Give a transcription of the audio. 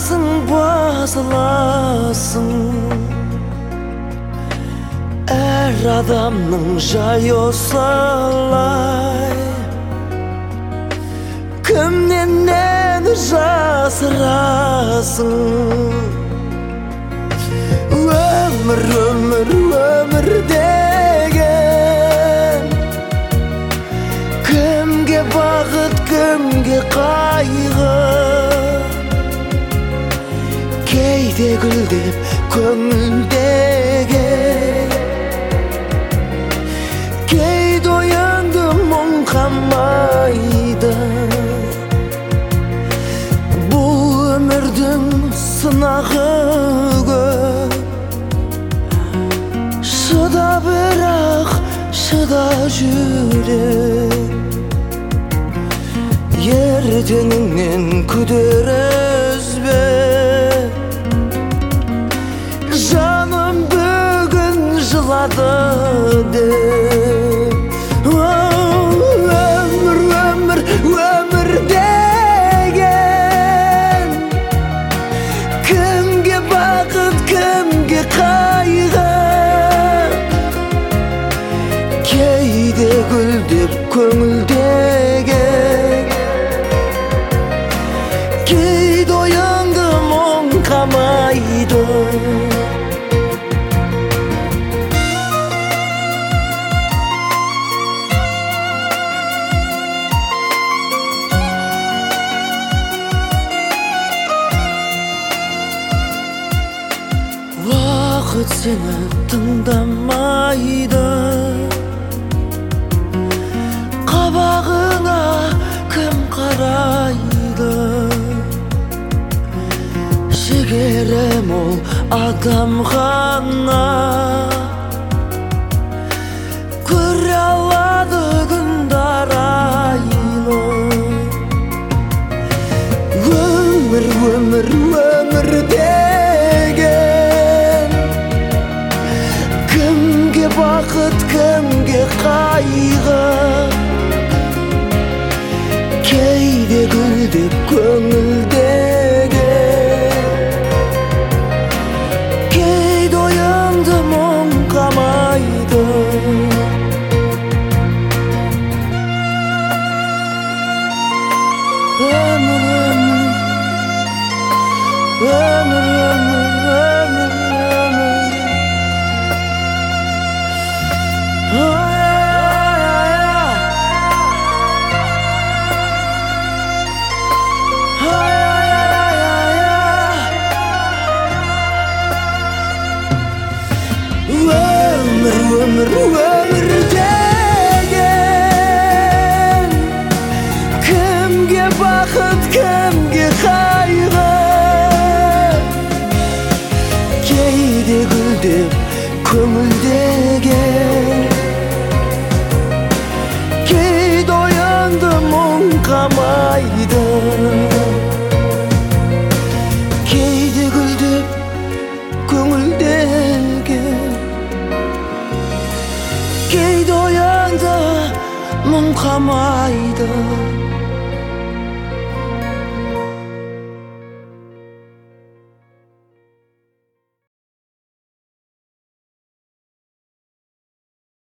басың басыласың. Әр адамның жайы осылай. Кімнен нені жасырасың? Өмір, өмір, өмір деген кімге бақыт, кімге қайғы? Кейде гүлдеп көңілдегі, кейде оянды мұң қамайды. Бұл өмірдің сынағы көп, шыда бірақ шыда жүрек. Ертеңіңнен күдер үзбе, жаным бүгін жылады деп. Өмір, өмір, өмір деген кімге бақыт, кімге қайғы? Кейде гүлдеп көңілдегі, кейде оянды мұң қамайды. Уақыт сені тыңдамайды, қабағыңа кім қарайды? Жігері мол адам ғана көре алады күндар айлы. Өмір, өмір, өмір деген кімге бақыт, кімге қайғы? Кейде гүлдеп көңілдегі, кейде оянды мұң қамайды. Өмір, өмір, өмір, өмір. Өмір, өмір деген кімге бақыт, кімге қайғы? Кейде гүлдеп көңілдегі, кейде оянды мұң қамайды. Кейде гүлдеп көңілдегі, кейде оянды мұң қамайды.